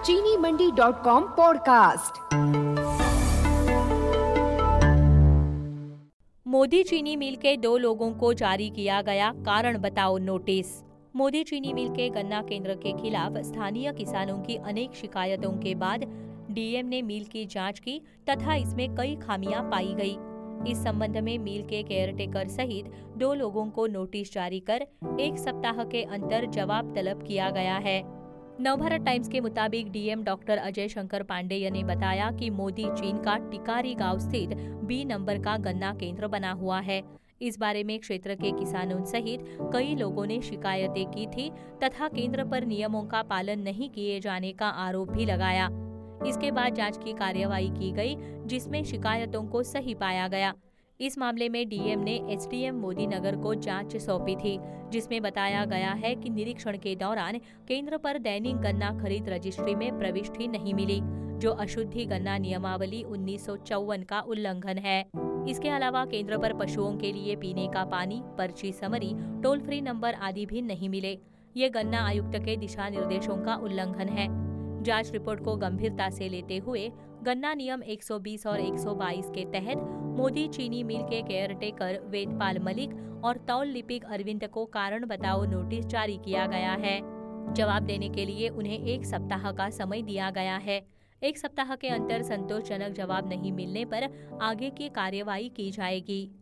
चीनी मंडी.com पॉडकास्ट। मोदी चीनी मिल के 2 लोगों को जारी किया गया कारण बताओ नोटिस। मोदी चीनी मिल के गन्ना केंद्र के खिलाफ स्थानीय किसानों की अनेक शिकायतों के बाद डीएम ने मिल की जांच की तथा इसमें कई खामियां पाई गई। इस संबंध में मिल के केयरटेकर सहित 2 लोगों को नोटिस जारी कर 1 सप्ताह के अंदर जवाब तलब किया गया है। नवभारत टाइम्स के मुताबिक डीएम डॉक्टर अजय शंकर पांडेय ने बताया कि मोदी चीन का टिकारी गांव स्थित बी नंबर का गन्ना केंद्र बना हुआ है। इस बारे में क्षेत्र के किसानों सहित कई लोगों ने शिकायतें की थी तथा केंद्र पर नियमों का पालन नहीं किए जाने का आरोप भी लगाया। इसके बाद जांच की कार्रवाई की गई, जिसमें शिकायतों को सही पाया गया। इस मामले में डीएम ने एसडीएम मोदी नगर को जांच सौंपी थी, जिसमें बताया गया है कि निरीक्षण के दौरान केंद्र पर दैनिक गन्ना खरीद रजिस्ट्री में प्रविष्टि नहीं मिली, जो अशुद्धि गन्ना नियमावली 1954 का उल्लंघन है। इसके अलावा केंद्र पर पशुओं के लिए पीने का पानी, पर्ची समरी, टोल फ्री नंबर आदि भी नहीं मिले। ये गन्ना आयुक्त के दिशा निर्देशों का उल्लंघन है। जांच रिपोर्ट को गंभीरता से लेते हुए गन्ना नियम 120 और 122 के तहत मोदी चीनी मिल के केयरटेकर वेदपाल मलिक और तौल लिपिक अरविंद को कारण बताओ नोटिस जारी किया गया है। जवाब देने के लिए उन्हें 1 सप्ताह का समय दिया गया है। 1 सप्ताह के अंदर संतोषजनक जवाब नहीं मिलने पर आगे की कार्यवाही की जाएगी।